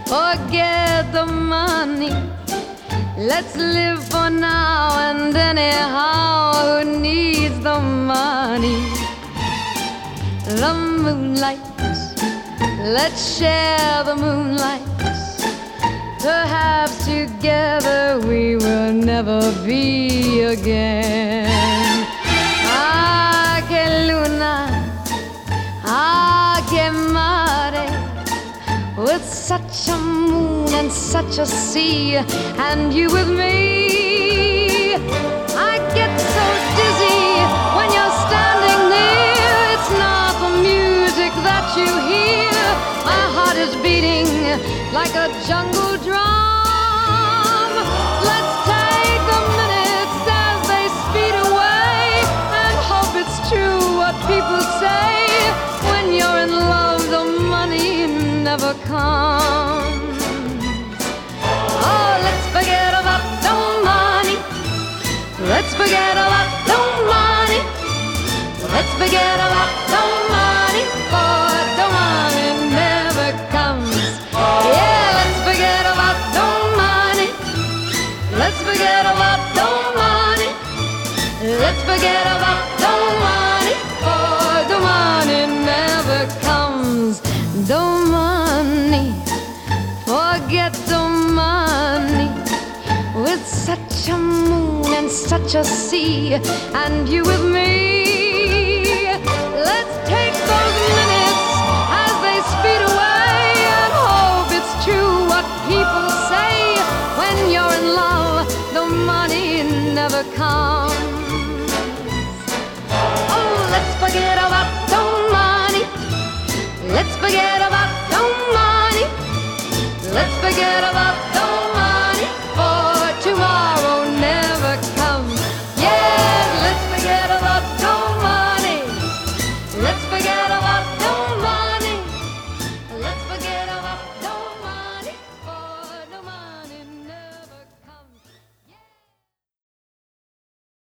Forget the money. Let's live for now and anyhow. Who needs the money? The moonlight, let's share the moonlight. Perhaps together we will never be again. Ah, que luna, ah, que mare. With such a moon and such a sea, and you with me, I get so dizzy when you're standing near. It's not the music that you hear. My heart is beating like a jungle drum. Let's take the minutes as they speed away and hope it's true what people say. When you're in love, the money never comes. Oh, let's forget about the money. Let's forget about the money. Let's forget about the money, for the money never comes. Yeah, let's forget about the money. Let's forget about the money. Let's forget about the money, for the money never comes. The money, forget the money. With such a moon and such a sea, and you with me. Let's take those minutes as they speed away and hope it's true what people say. When you're in love, the money never comes. Oh, let's forget about the money. Let's forget about the money. Let's forget about